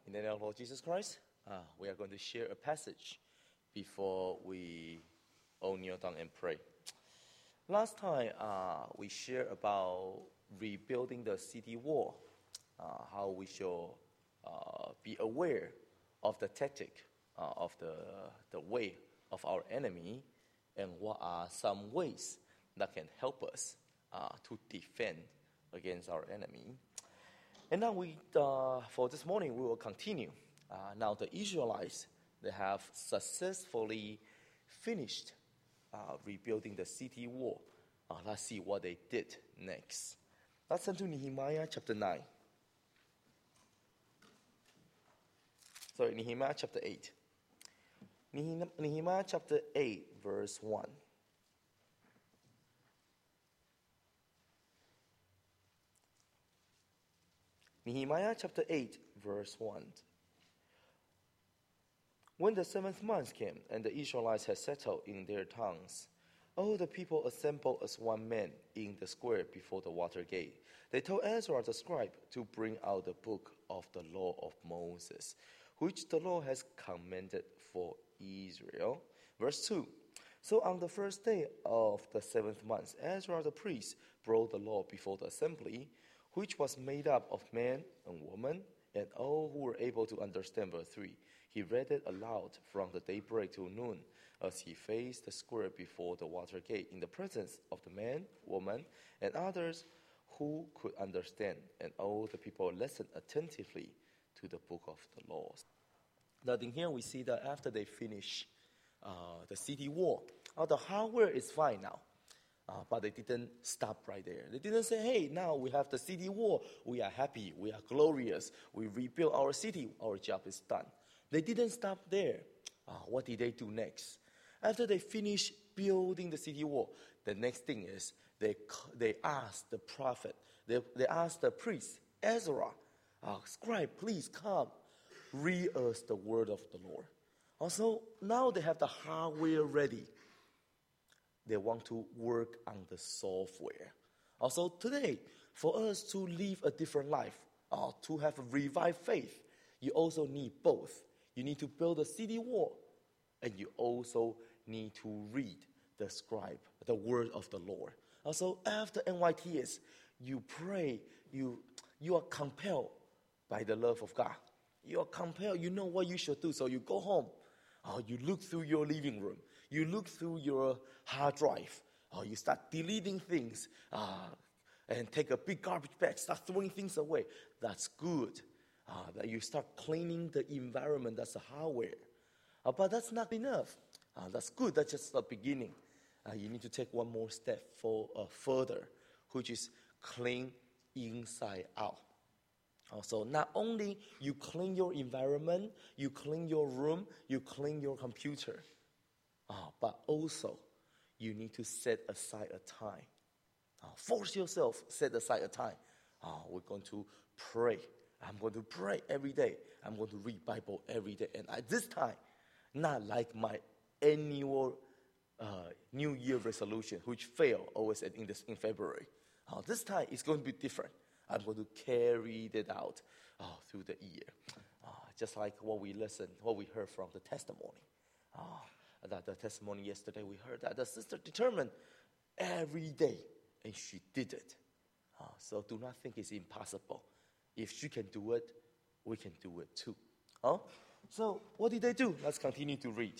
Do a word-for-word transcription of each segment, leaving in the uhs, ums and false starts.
In the name of Lord Jesus Christ, uh, we are going to share a passage before we all kneel down and pray. Last time, uh, we shared about rebuilding the city wall, uh, how we should uh, be aware of the tactic uh, of the, the way of our enemy, and what are some ways that can help us uh, to defend against our enemy. And now we, uh, for this morning, we will continue. Uh, now the Israelites, they have successfully finished uh, rebuilding the city wall. Uh, let's see what they did next. Let's turn to Nehemiah chapter nine. Sorry, Nehemiah chapter eight. Nehemiah chapter eight, verse one. Nehemiah chapter eight, verse one. When the seventh month came, and the Israelites had settled in their towns, all the people assembled as one man in the square before the water gate. They told Ezra the scribe to bring out the book of the law of Moses, which the Lord has commanded for Israel. Verse two. So on the first day of the seventh month, Ezra the priest brought the law before the assembly, which was made up of men and women, and all who were able to understand. Verse three. He read it aloud from the daybreak till noon, as he faced the square before the water gate, in the presence of the men, women, and others who could understand. And all the people listened attentively to the book of the laws. Now in here we see that after they finish uh, the city wall, oh, the hardware is fine now. Uh, but they didn't stop right there. They didn't say, hey, now we have the city wall. We are happy. We are glorious. We rebuild our city. Our job is done. They didn't stop there. Uh, what did they do next? After they finished building the city wall, the next thing is they they asked the prophet, they, they asked the priest, Ezra, uh, scribe, please come, read us the word of the Lord. Also, now they have the hardware ready. They want to work on the software. Also today, for us to live a different life, uh, to have a revived faith, you also need both. You need to build a city wall, and you also need to read the scribe, the word of the Lord. Also, after N Y T S, you pray, you, you are compelled by the love of God. You are compelled, you know what you should do, so you go home. Uh, you look through your living room. You look through your hard drive. Uh, you start deleting things uh, and take a big garbage bag, start throwing things away. That's good. Uh, that you start cleaning the environment. That's the hardware. Uh, but that's not enough. Uh, that's good. That's just the beginning. Uh, you need to take one more step for uh, further, which is clean inside out. So not only you clean your environment, you clean your room, you clean your computer, uh, but also you need to set aside a time. Uh, force yourself, set aside a time. Uh, we're going to pray. I'm going to pray every day. I'm going to read Bible every day. And at this time, not like my annual uh, New Year resolution, which fail always in, this, in February. Uh, this time it's going to be different. I'm going to carry it out uh, through the year. Uh, just like what we listened, what we heard from the testimony. Uh, that the testimony yesterday, we heard that the sister determined every day, and she did it. Uh, so do not think it's impossible. If she can do it, we can do it too. Huh? So what did they do? Let's continue to read.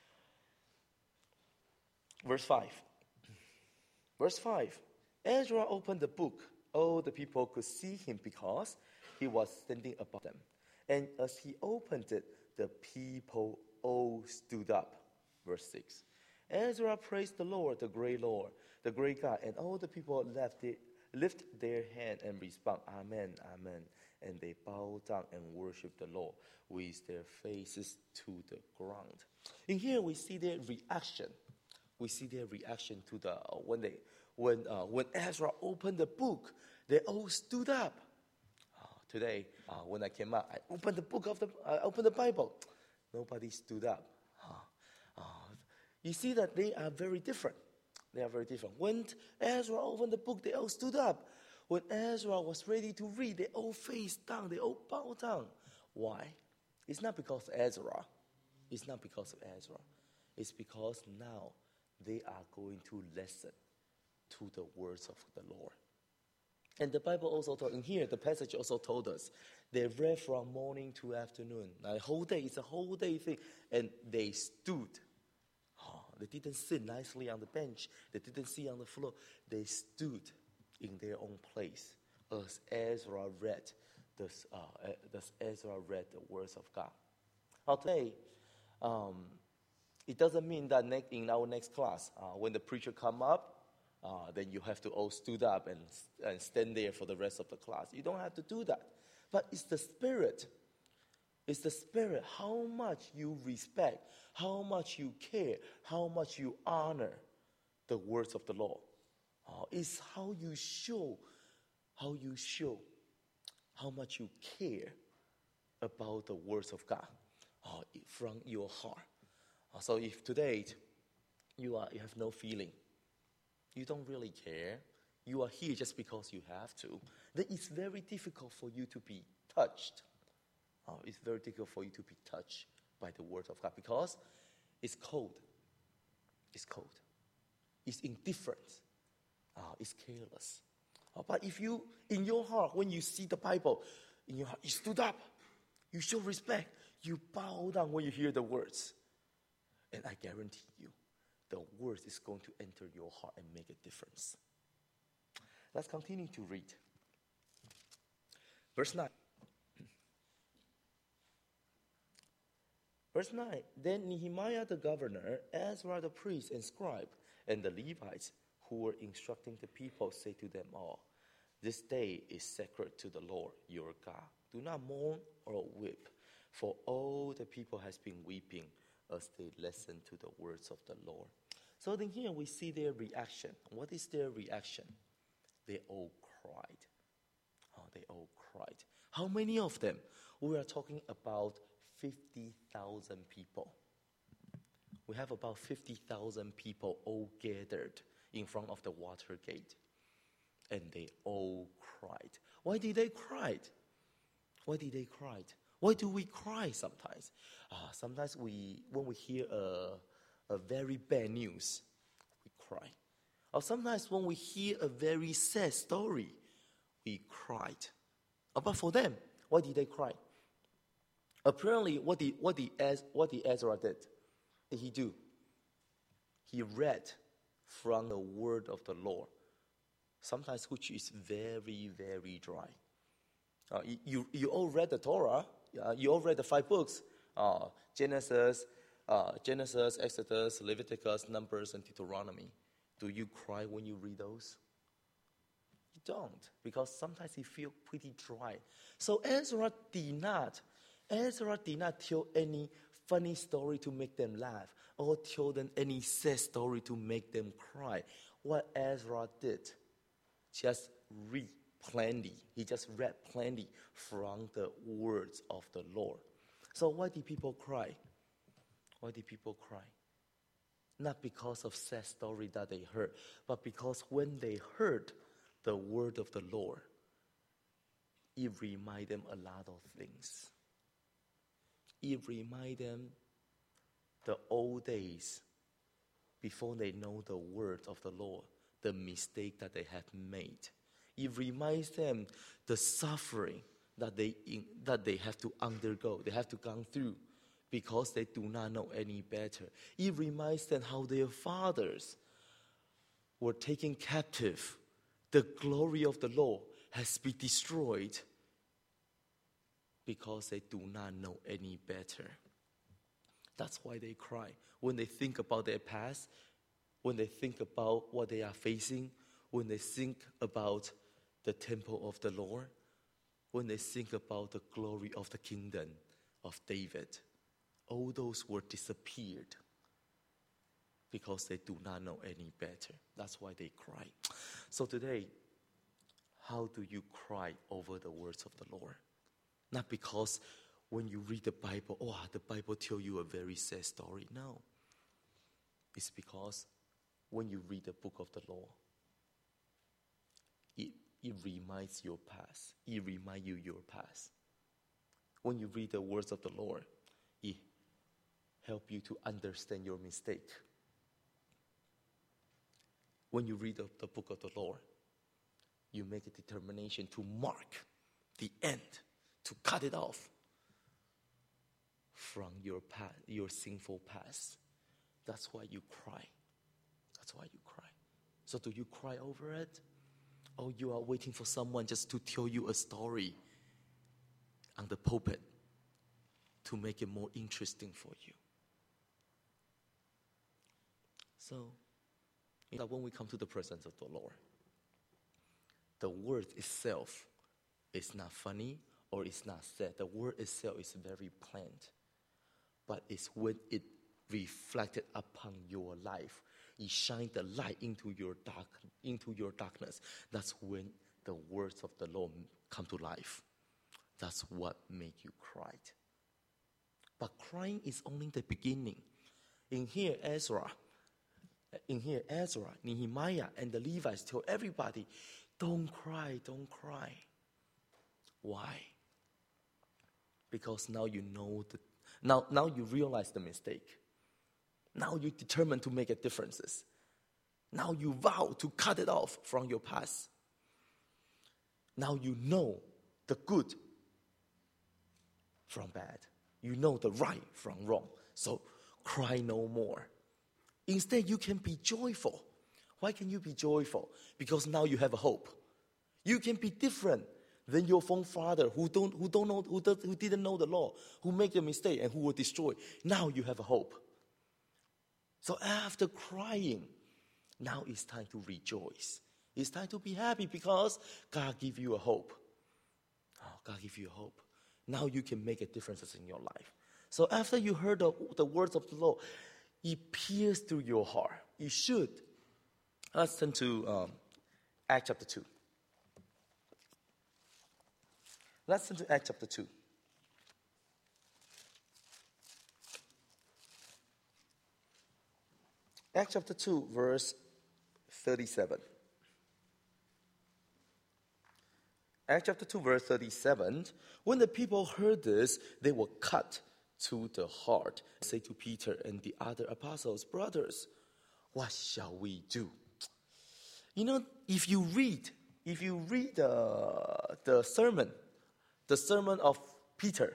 Verse five. Verse five. Ezra opened the book. All the people could see him because he was standing above them. And as he opened it, the people all stood up. Verse six. Ezra praised the Lord, the great Lord, the great God, and all the people left it, lift their hand and respond, Amen, Amen. And they bowed down and worshiped the Lord with their faces to the ground. In here we see their reaction. We see their reaction to the uh, when they when uh, when Ezra opened the book, they all stood up. Uh, today, uh, when I came out, I opened the book of the I opened the Bible. Nobody stood up. Uh, uh, you see that they are very different. They are very different. When Ezra opened the book, they all stood up. When Ezra was ready to read, they all faced down. They all bowed down. Why? It's not because Ezra. It's not because of Ezra. It's because now they are going to listen to the words of the Lord. And the Bible also told, in here, the passage also told us, they read from morning to afternoon. Now, a whole day, it's a whole day thing. And they stood. Oh, they didn't sit nicely on the bench. They didn't sit on the floor. They stood in their own place as Ezra read, this, uh, as Ezra read the words of God. Now today, um, it doesn't mean that ne- in our next class, uh, when the preacher come up, Uh, then you have to all stood up and, and stand there for the rest of the class. You don't have to do that. But it's the spirit. It's the spirit. How much you respect, how much you care, how much you honor the words of the Lord. Uh, it's how you show, how you show how much you care about the words of God uh, from your heart. Uh, so if today you are you have no feeling, you don't really care, you are here just because you have to, then it's very difficult for you to be touched. Oh, it's very difficult for you to be touched by the word of God because it's cold. It's cold. It's indifferent. Uh, it's careless. Uh, but if you, in your heart, when you see the Bible, in your heart, you stood up, you show respect, you bow down when you hear the words. And I guarantee you, the word is going to enter your heart and make a difference. Let's continue to read. Verse nine. Verse nine. Then Nehemiah the governor, Ezra the priest and scribe, and the Levites who were instructing the people say to them all, this day is sacred to the Lord your God. Do not mourn or weep, for all the people has been weeping as they listen to the words of the Lord. So then here we see their reaction. What is their reaction? They all cried. Oh, they all cried. How many of them? We are talking about fifty thousand people. We have about fifty thousand people all gathered in front of the water gate. And they all cried. Why did they cry? Why did they cry? Why do we cry sometimes? Uh, sometimes we, when we hear a, a very bad news, we cry. Or sometimes when we hear a very sad story, we cried. Uh, but for them, why did they cry? Apparently, what did, what did, Ez, what did Ezra did? Did he do? He read from the word of the Lord, sometimes which is very, very dry. Uh, you, you all read the Torah. Uh, you all read the five books, uh, Genesis, uh, Genesis, Exodus, Leviticus, Numbers, and Deuteronomy. Do you cry when you read those? You don't, because sometimes you feel pretty dry. So Ezra did not, Ezra did not tell any funny story to make them laugh, or tell them any sad story to make them cry. What Ezra did, just read plenty. He just read plenty from the words of the Lord. So why did people cry? Why did people cry? Not because of sad story that they heard, but because when they heard the word of the Lord, it reminded them a lot of things. It reminded them the old days before they know the word of the Lord, the mistake that they have made. It reminds them the suffering that they in, that they have to undergo, they have to go through because they do not know any better. It reminds them how their fathers were taken captive. The glory of the Lord has been destroyed because they do not know any better. That's why they cry. When they think about their past, when they think about what they are facing, when they think about the temple of the Lord, when they think about the glory of the kingdom of David, all those were disappeared because they do not know any better. That's why they cry. So today, how do you cry over the words of the Lord? Not because when you read the Bible, oh, the Bible tells you a very sad story. No. It's because when you read the book of the law, it, it reminds your past. It reminds you your past. when you read the words of the Lord, it helps you to understand your mistake. When you read the, the book of the Lord, you make a determination to mark the end, to cut it off from your past, your sinful past. That's why you cry. That's why you cry. So do you cry over it? Or you are waiting for someone just to tell you a story on the pulpit to make it more interesting for you? So, you know, when we come to the presence of the Lord, the word itself is not funny or it's not sad. The word itself is very plain. But it's when it reflected upon your life, it shines the light into your dark, into your darkness. That's when the words of the Lord come to life. That's what makes you cry. But crying is only the beginning. In here, Ezra, in here, Ezra, Nehemiah, and the Levites tell everybody, don't cry, don't cry. Why? Because now you know the now now you realize the mistake. Now you're determined to make a difference. Now you vow to cut it off from your past. Now you know the good from bad. You know the right from wrong. So cry no more. Instead, you can be joyful. Why can you be joyful? Because now you have a hope. You can be different than your forefather who don't who don't know who, does, who didn't know the law, who made a mistake and who were destroyed. Now you have a hope. So after crying, now it's time to rejoice. It's time to be happy because God give you a hope. Oh, God give you a hope. Now you can make a difference in your life. So after you heard the, the words of the Lord, it pierced through your heart. You should. Let's turn to um, Acts chapter two. Let's turn to Acts chapter two. Acts chapter two, verse thirty-seven. Acts chapter two, verse thirty-seven. When the people heard this, they were cut to the heart. Say to Peter and the other apostles, brothers, what shall we do? You know, if you read, if you read the, the sermon, the sermon of Peter,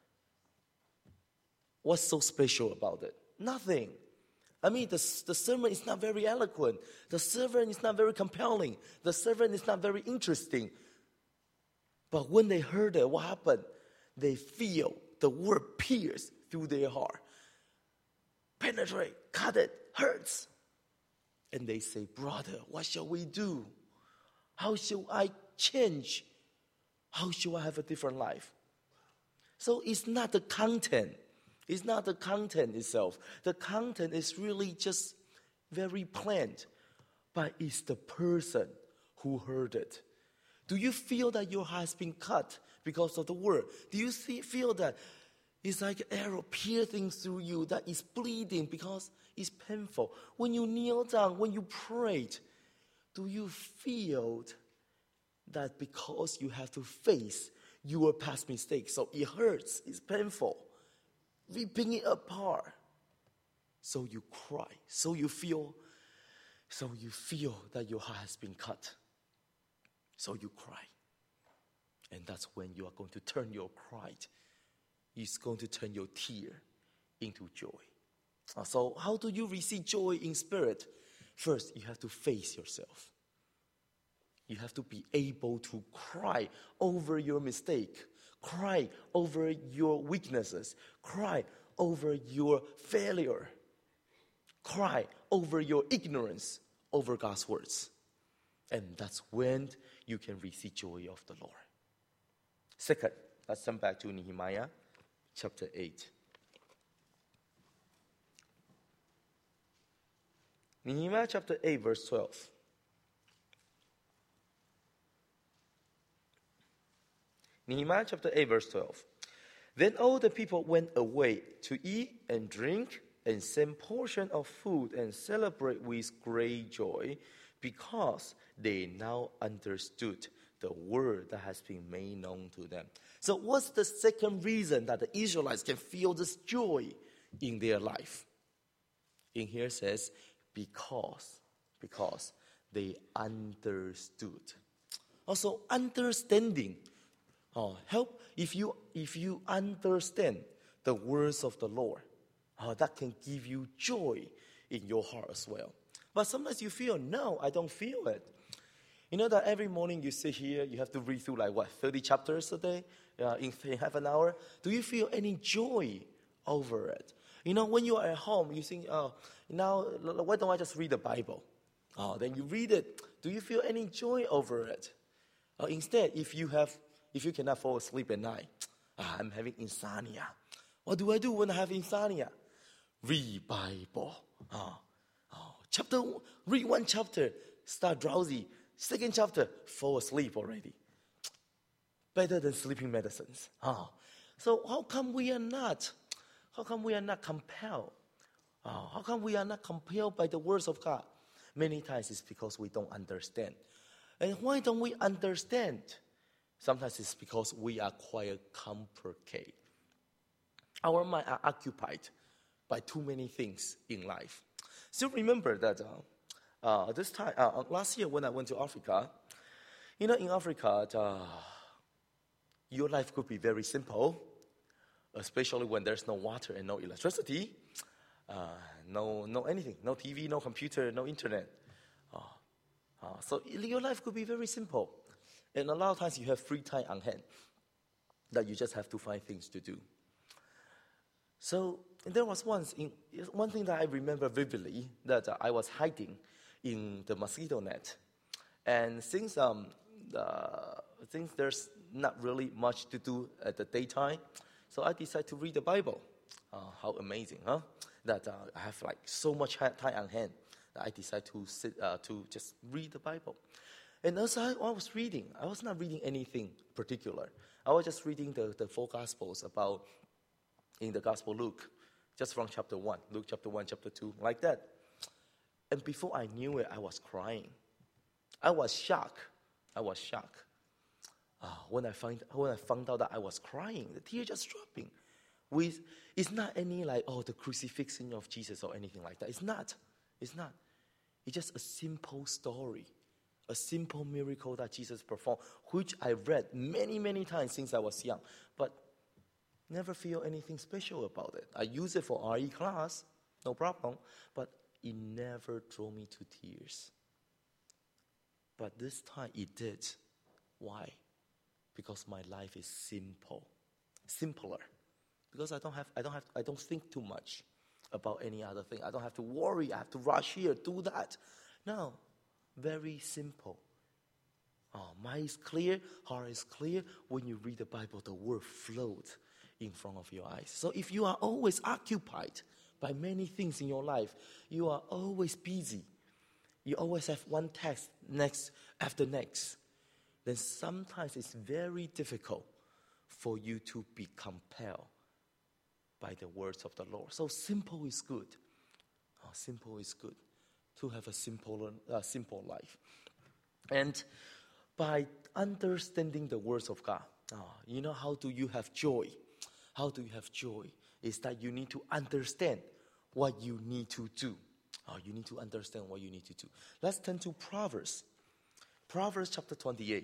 what's so special about it? Nothing. I mean, the, the sermon is not very eloquent. The sermon is not very compelling. The sermon is not very interesting. But when they heard it, what happened? They feel the word pierce through their heart. Penetrate, cut it, hurts. And they say, brother, what shall we do? How shall I change? How shall I have a different life? So it's not the content. It's not the content itself. The content is really just very plain. But it's the person who heard it. Do you feel that your heart has been cut because of the word? Do you see, feel that it's like an arrow piercing through you, that is bleeding because it's painful? When you kneel down, when you prayed, do you feel that because you have to face your past mistakes, so it hurts, it's painful, ripping it apart, so you cry, so you feel, so you feel that your heart has been cut, so you cry, and that's when you are going to turn your cry, it's going to turn your tear into joy. So how do you receive joy in spirit? First, you have to face yourself. You have to be able to cry over your mistake, cry over your weaknesses, cry over your failure, cry over your ignorance over God's words. And that's when you can receive joy of the Lord. Second, let's turn back to Nehemiah chapter eight. Nehemiah chapter eight, verse twelve. Nehemiah chapter eight, verse twelve. Then all the people went away to eat and drink and send portion of food and celebrate with great joy, because they now understood the word that has been made known to them. So what's the second reason that the Israelites can feel this joy in their life? In here it says, because, because they understood. Also, understanding. Oh, help if you if you understand the words of the Lord, oh, that can give you joy in your heart as well. But sometimes you feel, no, I don't feel it. You know that every morning you sit here, you have to read through like what, thirty chapters a day, uh, in half an hour. Do you feel any joy over it? You know, when you are at home, you think, oh, now why don't I just read the Bible? Oh, then you read it. Do you feel any joy over it? Uh, instead, if you have, if you cannot fall asleep at night, ah, I'm having insomnia. What do I do when I have insomnia? Read Bible. Oh, oh, chapter, read one chapter, start drowsy. Second chapter, fall asleep already. Better than sleeping medicines. Oh, so how come we are not? How come we are not compelled? Oh, how come we are not compelled by the words of God? Many times it's because we don't understand. And why don't we understand? Sometimes it's because we are quite complicated. Our mind are occupied by too many things in life. Still remember that uh, uh, this time, uh, last year when I went to Africa, you know, in Africa, uh, your life could be very simple, especially when there's no water and no electricity, uh, no, no anything, no T V, no computer, no internet. Uh, uh, so your life could be very simple. And a lot of times you have free time on hand that you just have to find things to do. So there was once, in, one thing that I remember vividly, that uh, I was hiding in the mosquito net. And since, um, uh, since there's not really much to do at the daytime, so I decided to read the Bible. Uh, how amazing, huh? That uh, I have like so much time on hand that I decided to sit, uh, to just read the Bible. And as I, I was reading, I was not reading anything particular. I was just reading the, the four Gospels about, in the Gospel Luke, just from chapter one, Luke chapter one, chapter two, like that. And before I knew it, I was crying. I was shocked. I was shocked. Uh, when I find when I found out that I was crying, the tears just dropping. With, it's not any like, oh, the crucifixion of Jesus or anything like that. It's not. It's not. It's just a simple story. A simple miracle that Jesus performed, which I read many, many times since I was young, but never feel anything special about it. I use it for R E class, no problem, but it never drew me to tears. But this time it did. Why? Because my life is simple, simpler. Because I don't have, I don't have, I don't think too much about any other thing. I don't have to worry. I have to rush here, do that. No. Very simple. Oh, mind is clear, heart is clear. When you read the Bible, the word floats in front of your eyes. So if you are always occupied by many things in your life, you are always busy, you always have one text next after next, then sometimes it's very difficult for you to be compelled by the words of the Lord. So simple is good. Oh, simple is good. To have a simple, uh, simple life. And by understanding the words of God, oh, you know how do you have joy? How do you have joy? Is that you need to understand what you need to do. Oh, you need to understand what you need to do. Let's turn to Proverbs. Proverbs chapter twenty-eight.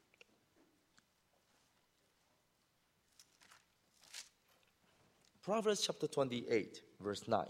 Proverbs chapter twenty-eight, verse nine.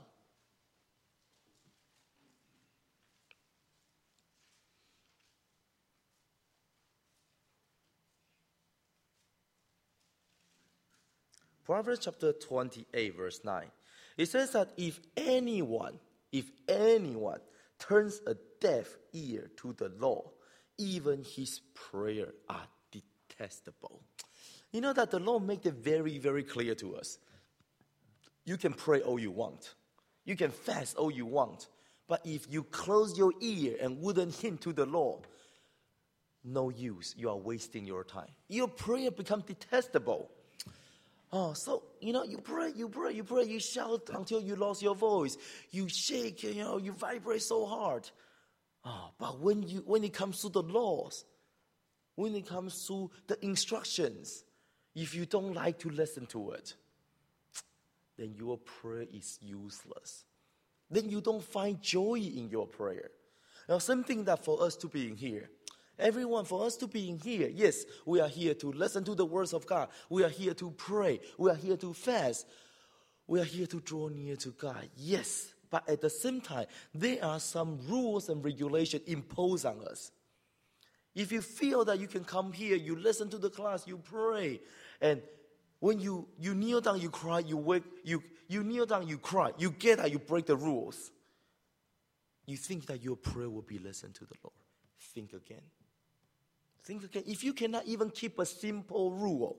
Proverbs chapter twenty-eight, verse nine. It says that if anyone, if anyone turns a deaf ear to the law, even his prayer are detestable. You know that the law made it very, very clear to us. You can pray all you want. You can fast all you want. But if you close your ear and wouldn't hint to the law, no use. You are wasting your time. Your prayer becomes detestable. Oh, so, you know, you pray, you pray, you pray, you shout until you lost your voice. You shake, you know, you vibrate so hard. Oh, but when you when it comes to the laws, when it comes to the instructions, if you don't like to listen to it, then your prayer is useless. Then you don't find joy in your prayer. Now, same thing that for us to be in here. Everyone, for us to be in here, yes, we are here to listen to the words of God. We are here to pray. We are here to fast. We are here to draw near to God. Yes, but at the same time, there are some rules and regulations imposed on us. If you feel that you can come here, you listen to the class, you pray, and when you, you kneel down, you cry, you wake, you, you kneel down, you cry, you get out, you break the rules. You think that your prayer will be listened to the Lord. Think again. Think again. If you cannot even keep a simple rule,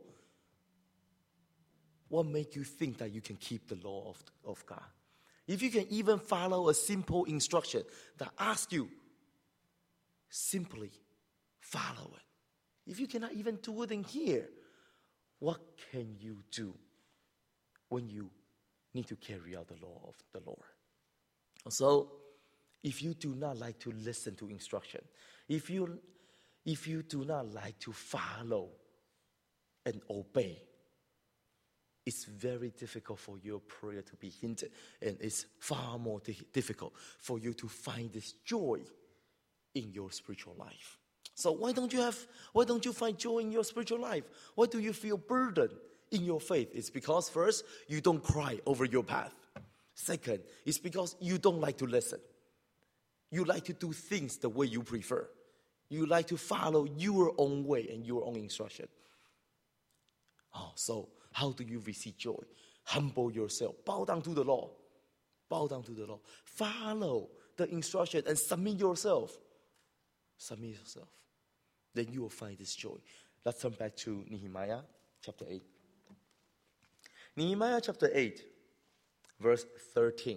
what makes you think that you can keep the law of, of God? If you can even follow a simple instruction that asks you, simply follow it. If you cannot even do it in here, what can you do when you need to carry out the law of the Lord? So, if you do not like to listen to instruction, if you, if you do not like to follow and obey, it's very difficult for your prayer to be hindered, and it's far more di- difficult for you to find this joy in your spiritual life. So why don't you have, why don't you find joy in your spiritual life? Why do you feel burdened in your faith? It's because first, you don't cry over your path. Second, it's because you don't like to listen. You like to do things the way you prefer. You like to follow your own way and your own instruction. Oh, so how do you receive joy? Humble yourself. Bow down to the law. Bow down to the law. Follow the instruction and submit yourself. Submit yourself. Then you will find this joy. Let's turn back to Nehemiah chapter eight. Nehemiah chapter eight, verse thirteen.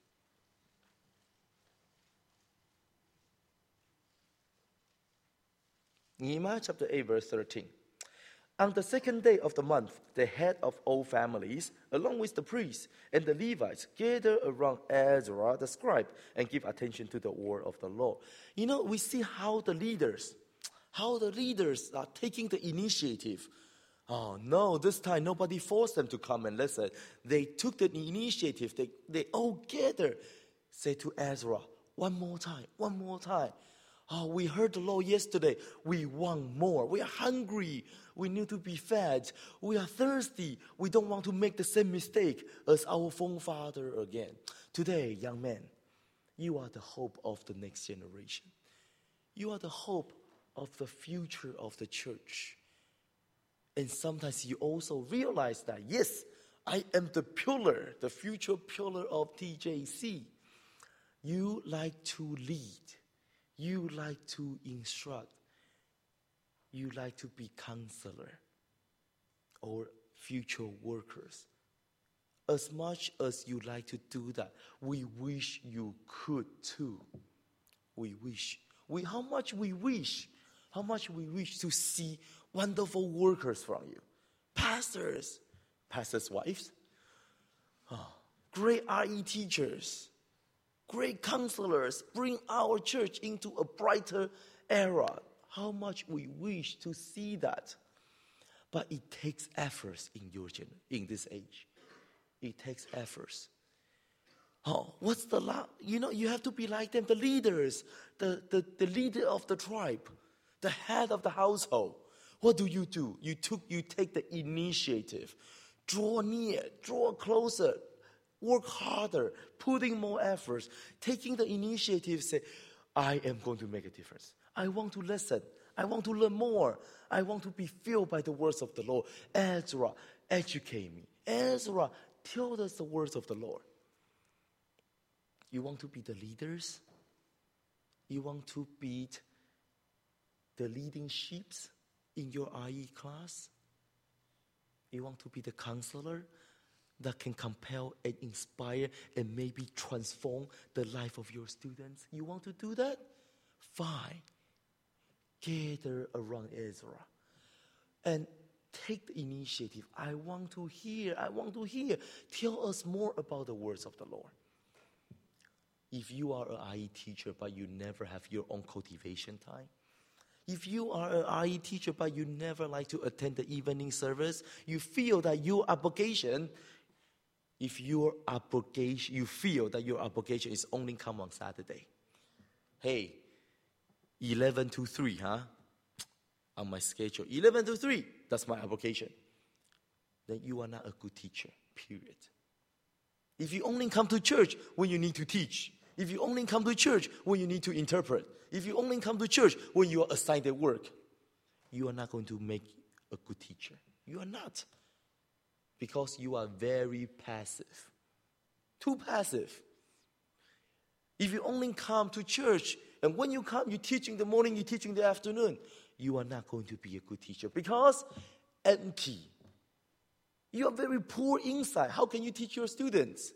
Nehemiah chapter eight, verse thirteen. On the second day of the month, the head of all families, along with the priests and the Levites, gather around Ezra the scribe and give attention to the word of the Lord. You know, we see how the leaders, how the leaders are taking the initiative. Oh no, this time nobody forced them to come and listen. They took the initiative. They, they all gather, say to Ezra, one more time, one more time. Oh, we heard the law yesterday. We want more. We are hungry. We need to be fed. We are thirsty. We don't want to make the same mistake as our forefather again. Today, young man, you are the hope of the next generation. You are the hope of the future of the church. And sometimes you also realize that, yes, I am the pillar, the future pillar of T J C. You like to lead. You like to instruct. You like to be counselor or future workers. As much as you like to do that, we wish you could too. We wish. We, how much we wish. How much we wish to see wonderful workers from you. Pastors. Pastors' wives. Oh, great R E teachers. Great counselors, bring our church into a brighter era. How much we wish to see that. But it takes efforts in your gen- in this age. It takes efforts. Oh, what's the la- you know, you have to be like them, the leaders, the, the, the leader of the tribe, the head of the household. What do you do? You took you take the initiative. Draw near, draw closer. Work harder, putting more efforts, taking the initiative, say, I am going to make a difference. I want to listen. I want to learn more. I want to be filled by the words of the Lord. Ezra, educate me. Ezra, tell us the words of the Lord. You want to be the leaders? You want to be the leading sheep in your I E class? You want to be the counselor that can compel and inspire and maybe transform the life of your students? You want to do that? Fine. Gather around Ezra and take the initiative. I want to hear, I want to hear. Tell us more about the words of the Lord. If you are an I E teacher but you never have your own cultivation time, If you are an R E teacher but you never like to attend the evening service, you feel that your obligation, if your obligation, you feel that your obligation is only come on Saturday. Hey, eleven to three, huh? On my schedule, eleven to three, that's my obligation. Then you are not a good teacher, period. If you only come to church when you need to teach, if you only come to church when you need to interpret, if you only come to church when you are assigned at work, you are not going to make a good teacher. You are not. Because you are very passive. Too passive. If you only come to church, and when you come, you teach in the morning, you teach in the afternoon, you are not going to be a good teacher. Because empty. You are very poor inside. How can you teach your students?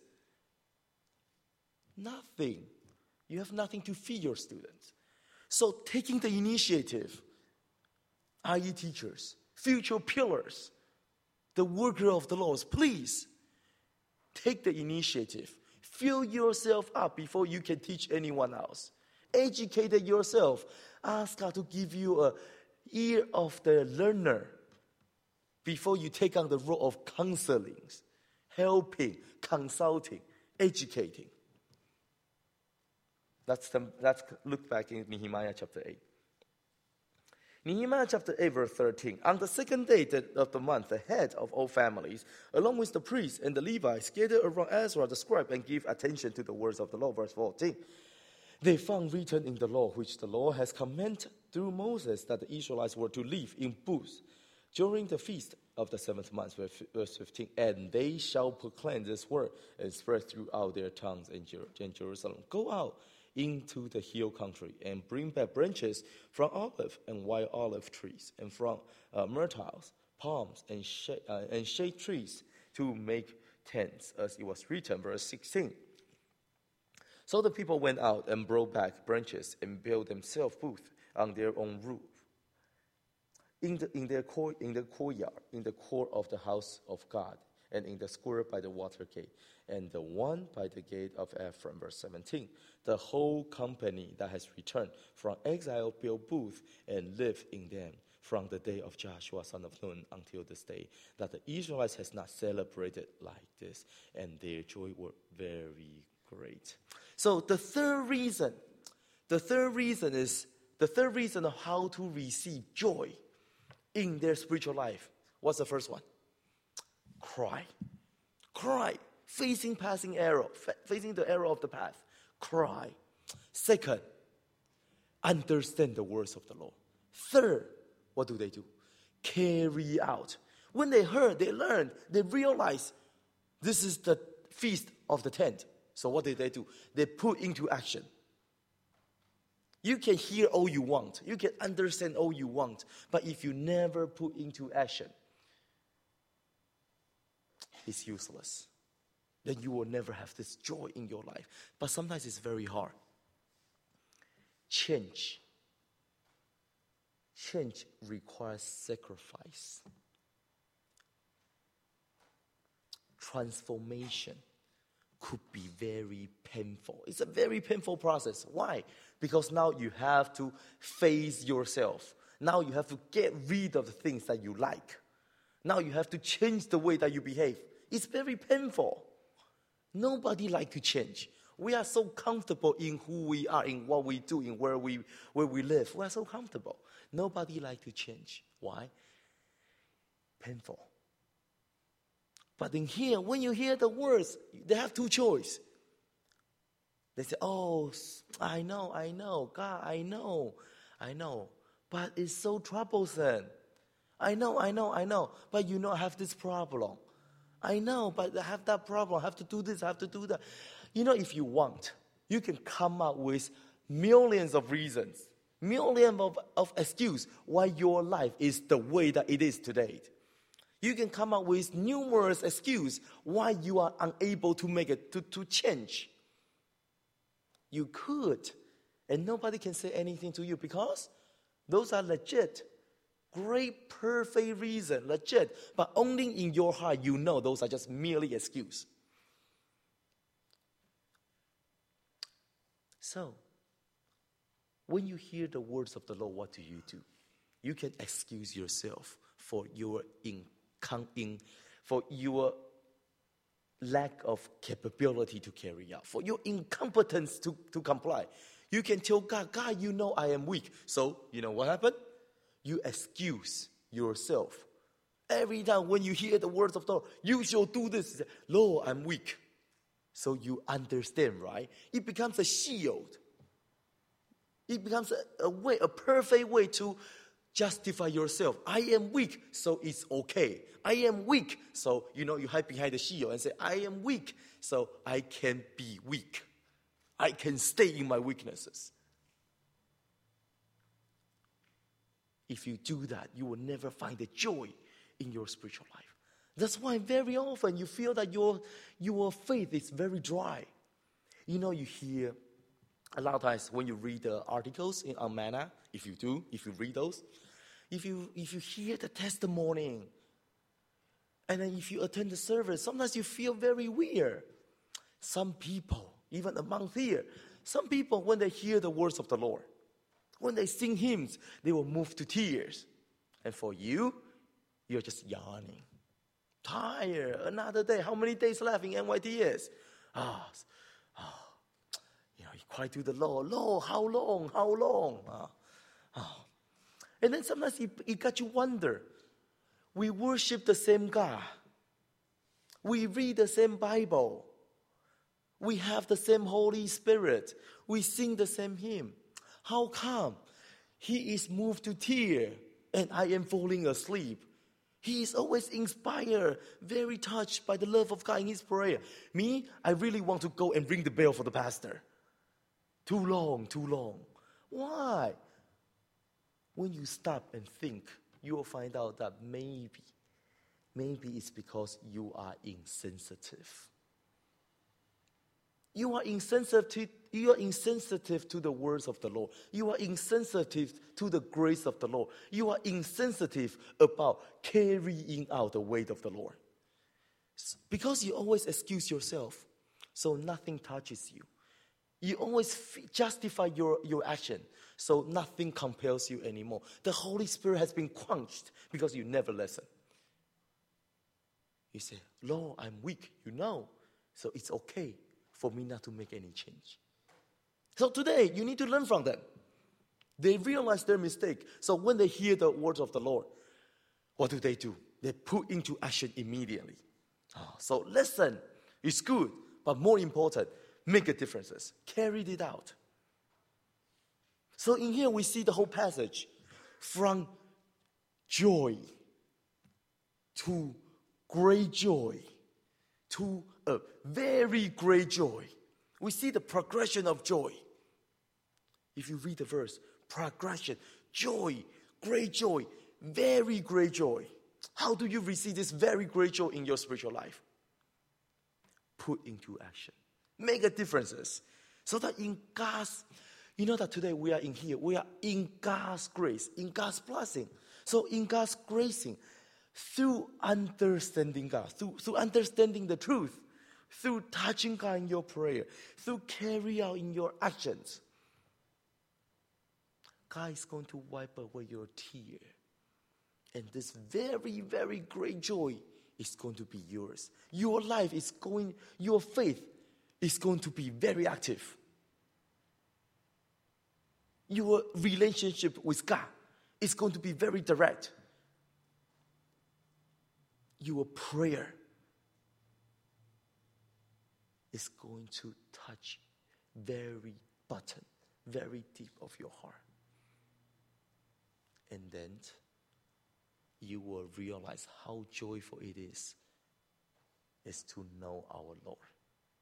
Nothing. You have nothing to feed your students. So taking the initiative, R E teachers, future pillars, the worker of the laws, please take the initiative. Fill yourself up before you can teach anyone else. Educate yourself. Ask God to give you an ear of the learner before you take on the role of counseling, helping, consulting, educating. Let's, let's look back in Nehemiah chapter eight. Nehemiah chapter eight, verse thirteen. On the second day of the month, the head of all families, along with the priests and the Levites, gathered around Ezra the scribe and gave attention to the words of the law. Verse fourteen. They found written in the law, which the Lord has commanded through Moses, that the Israelites were to live in booths during the feast of the seventh month. Verse fifteen. And they shall proclaim this word and spread throughout their tongues in, Jer- in Jerusalem. Go out into the hill country and bring back branches from olive and wild olive trees and from uh, myrtles, palms, and, sh- uh, and shade trees to make tents, as it was written. Verse sixteen. So the people went out and brought back branches and built themselves booths on their own roof. In the, in, their court, in the courtyard, in the court of the house of God, and in the square by the water gate, and the one by the gate of Ephraim. Verse seventeen. The whole company that has returned from exile built booths and lived in them from the day of Joshua son of Nun until this day, that the Israelites has not celebrated like this, and their joy were very great. So the third reason, the third reason is, the third reason of how to receive joy in their spiritual life. What's the first one? Cry. Cry. Facing passing arrow, fa- facing the arrow of the path. Cry. Second, understand the words of the Lord. Third, what do they do? Carry out. When they heard, they learned, they realized this is the feast of the tent. So what did they do? They put into action. You can hear all you want. You can understand all you want. But if you never put into action, it's useless. Then you will never have this joy in your life. But sometimes it's very hard. Change. Change requires sacrifice. Transformation could be very painful. It's a very painful process. Why? Because now you have to face yourself. Now you have to get rid of the things that you like. Now you have to change the way that you behave. It's very painful. Nobody likes to change. We are so comfortable in who we are, in what we do, in where we where we live. We are so comfortable. Nobody likes to change. Why? Painful. But in here, when you hear the words, they have two choices. They say, oh, I know, I know, God, I know, I know. But it's so troublesome. I know, I know, I know. But you know I have this problem. I know, but I have that problem. I have to do this, I have to do that. You know, if you want, you can come up with millions of reasons, millions of, of excuses why your life is the way that it is today. You can come up with numerous excuses why you are unable to make it, to, to change. You could, and nobody can say anything to you because those are legit. Great, perfect reason, legit. But only in your heart you know those are just merely excuses. So, when you hear the words of the Lord, what do you do? You can excuse yourself for your in, in for your lack of capability to carry out, for your incompetence to, to comply. You can tell God, God, you know I am weak. So, you know what happened? You excuse yourself. Every time when you hear the words of the Lord, you shall do this. Lord, I'm weak. So you understand, right? It becomes a shield. It becomes a, a way, a perfect way to justify yourself. I am weak, so it's okay. I am weak, so, you know, you hide behind the shield and say, I am weak, so I can be weak. I can stay in my weaknesses. If you do that, you will never find the joy in your spiritual life. That's why very often you feel that your, your faith is very dry. You know, you hear a lot of times when you read the articles in on Manna, if you do, if you read those, if you if you hear the testimony, and then if you attend the service, sometimes you feel very weird. Some people, even among here, some people, when they hear the words of the Lord, when they sing hymns, they will move to tears. And for you, you're just yawning. Tired, another day. How many days left in N Y T S? Ah, oh, you know, you cry to the Lord, Lord, how long, how long? Ah, oh. And then sometimes it, it got you wonder. We worship the same God. We read the same Bible. We have the same Holy Spirit. We sing the same hymn. How come he is moved to tears and I am falling asleep? He is always inspired, very touched by the love of God in his prayer. Me, I really want to go and ring the bell for the pastor. Too long, too long. Why? When you stop and think, you will find out that maybe, maybe it's because you are insensitive. You are insensitive, you are insensitive to the words of the Lord. You are insensitive to the grace of the Lord. You are insensitive about carrying out the weight of the Lord. Because you always excuse yourself, so nothing touches you. You always f- justify your, your action, so nothing compels you anymore. The Holy Spirit has been quenched because you never listen. You say, Lord, I'm weak, you know, so it's okay for me not to make any change. So today, you need to learn from them. They realize their mistake. So when they hear the words of the Lord, what do they do? They put into action immediately. Oh, so listen, it's good, but more important, make a difference. Carry it out. So in here we see the whole passage from joy to great joy to a very great joy. We see the progression of joy. If you read the verse, progression, joy, great joy, very great joy. How do you receive this very great joy in your spiritual life? Put into action. Make a difference. So that in God's, you know that today we are in here, we are in God's grace, in God's blessing. So in God's gracing, through understanding God, through, through understanding the truth, through touching God in your prayer, through carry out in your actions, God is going to wipe away your tear. And this very, very great joy is going to be yours. Your life is going, your faith is going to be very active. Your relationship with God is going to be very direct. Your prayer is going to touch very bottom, very deep of your heart. And then you will realize how joyful it is, is to know our Lord.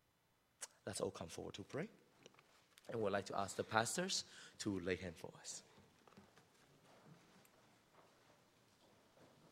Let's all come forward to pray. And we'd like to ask the pastors to lay hands for us.